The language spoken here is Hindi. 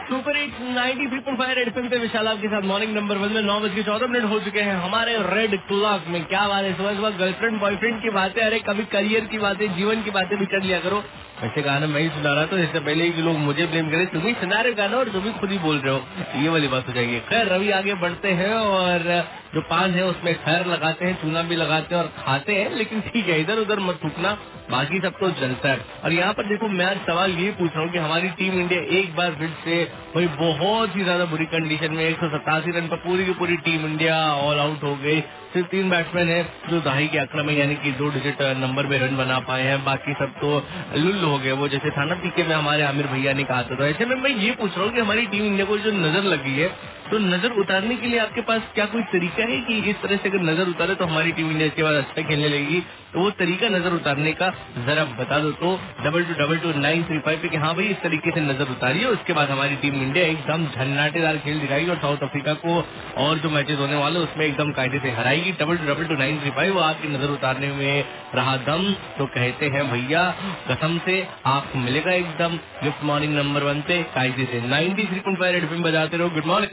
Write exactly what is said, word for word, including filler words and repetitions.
Super hit ninety three point five Red FM पे विशाल आपके साथ मॉर्निंग नंबर वन में नौ बज के चौदह मिनट हो चुके हैं हमारे रेड क्लॉक में। क्या बात है, सुबह सुबह गर्लफ्रेंड बॉयफ्रेंड की बातें, अरे कभी करियर की बातें, जीवन की बातें भी कर लिया करो। वैसे गाना मैं ही सुना रहा था, इससे पहले ही लोग मुझे ब्लेम करे, तुम ही सुना रहे हो गाना और तुम ही खुद ही बोल रहे हो, ये वाली बात हो जाएगी। खैर रवि आगे बढ़ते हैं और जो पान है उसमें खैर लगाते हैं, चूना भी लगाते हैं और खाते हैं, लेकिन ठीक है इधर उधर मत थूकना, बाकी सब तो जलता है। और यहाँ पर देखो मैं आज सवाल ये पूछ रहा हूँ कि हमारी टीम इंडिया एक बार फिर से वही बहुत ही ज्यादा बुरी कंडीशन में एक सौ सतासी रन पर पूरी की पूरी टीम इंडिया ऑल आउट हो गई। सिर्फ तीन बैट्समैन है जो दहाई के आंकड़ा में यानी कि दो डिजिट नंबर में रन बना पाए हैं, बाकी सब तो लुल हो गए। वो जैसे था ना पीके में हमारे आमिर भैया ने कहा था। ऐसे में मैं ये पूछ रहा हूँ कि हमारी टीम इंडिया को जो नजर लगी है, तो नजर उतारने के लिए आपके पास क्या कोई तरीका है कि इस तरह से अगर नजर उतारे तो हमारी टीम इंडिया इसके बाद अच्छा खेलने लगेगी? तो वो तरीका नजर उतारने का जरा बता दो तो double two double two nine three five पे कि हाँ भाई इस तरीके से नजर उतारिए, उसके बाद हमारी टीम इंडिया एकदम झन्नाटेदार खेल दिखाएगी और साउथ अफ्रीका को और जो मैचेस होने वाले उसमें एकदम कायदे से हराएगी। Double two double two nine three five आपकी नजर उतारने में रहा दम तो कहते हैं भैया कसम से आपको मिलेगा एकदम गिफ्ट मॉर्निंग नंबर वन पे कायदे से। Ninety three point five Red FM बजाते रहो। Good morning.